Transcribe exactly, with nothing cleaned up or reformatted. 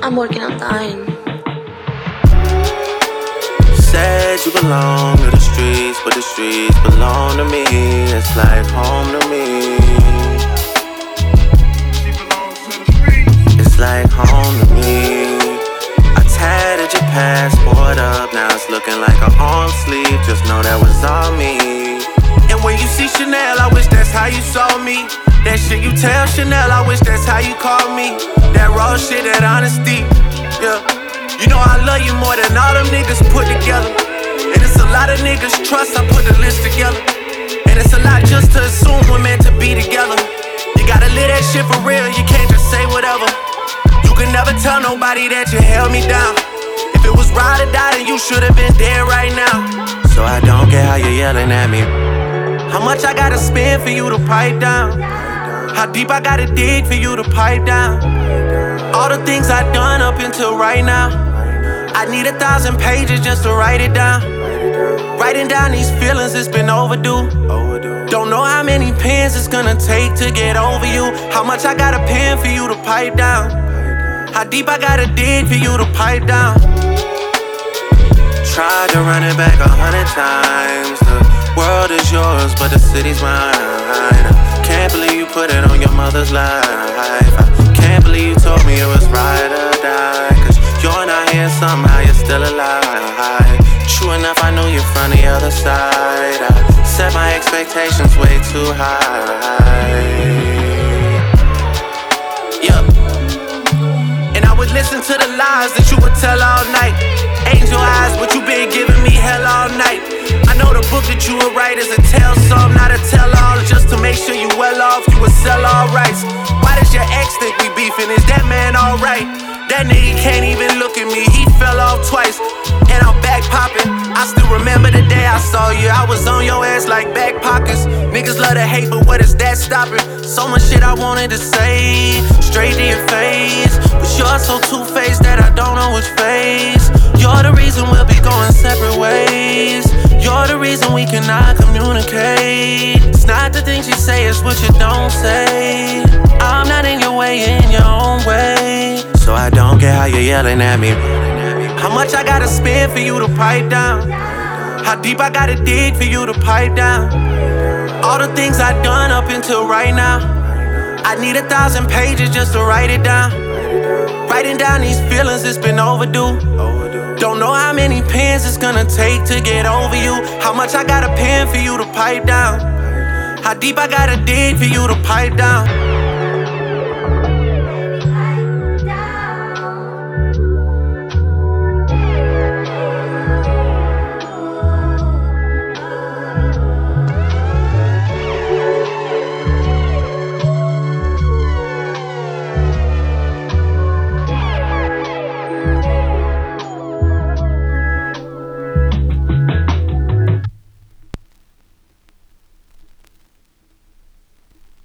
I'm working on dying. Said you belong to the streets, but the streets belong to me. It's like home to me. It's like home to me. I tatted your passport up, now it's looking like a arm sleeve. Just know that was all me. And when you see Chanel, I wish that's how you saw me. That shit you tell Chanel, I wish that's how you call me. That raw shit, that honesty, yeah. You know I love you more than all them niggas put together. And it's a lot of niggas trust, I put the list together. And it's a lot just to assume we're meant to be together. You gotta live that shit for real, you can't just say whatever. You can never tell nobody that you held me down. If it was ride or die, then you should've been dead right now. So I don't get how you're yelling at me. How much I gotta spend for you to pipe down? How deep I gotta dig for you to pipe down? All the things I've done up until right now, I need a thousand pages just to write it down. Writing down these feelings, it's been overdue. Don't know how many pens it's gonna take to get over you. How much I gotta pen for you to pipe down? How deep I gotta dig for you to pipe down? Tried to run it back a hundred times. The world is yours, but the city's mine. Can't believe you put it on your mother's life. I can't believe you told me it was ride or die. Cause you're not here, somehow you're still alive. True enough, I knew you from the other side. I set my expectations way too high. Yup. And I would listen to the lies that you would tell all night. Angel eyes, but you been giving me hell all night. I know the book that you would write is a tell some, not a tell all. Just to make sure you well off, you would sell all rights. Why does your ex think we beefing? Is that man alright? That nigga can't even look at me, he fell off twice. And I'm back popping. I still remember the day I saw you. I was on your ass like back pockets. Niggas love to hate, but what is that stopping? So much shit I wanted to say, straight to your face. But you're so two-faced that I don't know which face. You're the reason we'll be going separate ways. You're the reason we cannot communicate. It's not the things you say, it's what you don't say. I'm not in your way, in your own way. So I don't get how you're yelling at me. How much I gotta spend for you to pipe down? How deep I gotta dig for you to pipe down? All the things I've done up until right now, I need a thousand pages just to write it down. Writing down these feelings, it's been overdue. Don't know how many pens it's gonna take to get over you. How much I gotta pen for you to pipe down? How deep I gotta dig for you to pipe down?